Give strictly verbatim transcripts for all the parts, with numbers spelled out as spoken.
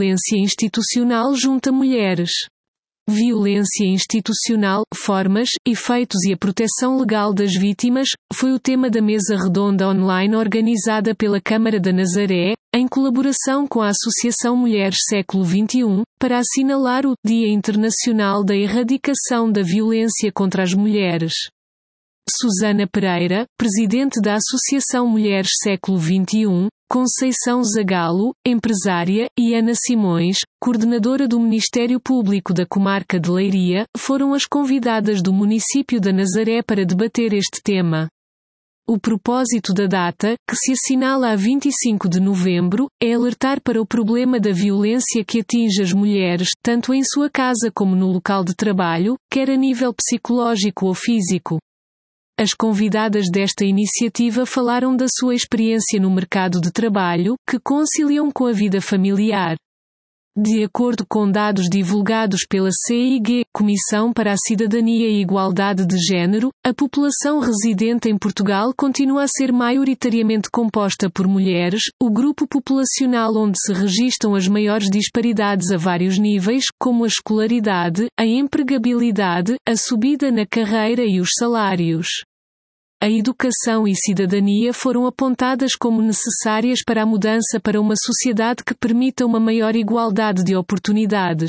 violência institucional junto a mulheres. Violência institucional, formas, efeitos e a proteção legal das vítimas, foi o tema da mesa redonda online organizada pela Câmara da Nazaré, em colaboração com a Associação Mulheres Século vinte e um, para assinalar o Dia Internacional da Erradicação da Violência contra as Mulheres. Susana Pereira, presidente da Associação Mulheres Século vinte e um, Conceição Zagalo, empresária, e Ana Simões, coordenadora do Ministério Público da Comarca de Leiria, foram as convidadas do município da Nazaré para debater este tema. O propósito da data, que se assinala a vinte e cinco de novembro, é alertar para o problema da violência que atinge as mulheres, tanto em sua casa como no local de trabalho, quer a nível psicológico ou físico. As convidadas desta iniciativa falaram da sua experiência no mercado de trabalho, que conciliam com a vida familiar. De acordo com dados divulgados pela C I G, Comissão para a Cidadania e Igualdade de Gênero, a população residente em Portugal continua a ser maioritariamente composta por mulheres, o grupo populacional onde se registram as maiores disparidades a vários níveis, como a escolaridade, a empregabilidade, a subida na carreira e os salários. A educação e cidadania foram apontadas como necessárias para a mudança para uma sociedade que permita uma maior igualdade de oportunidades.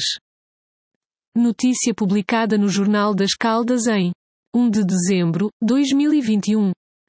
Notícia publicada no Jornal das Caldas em um de dezembro de dois mil e vinte e um.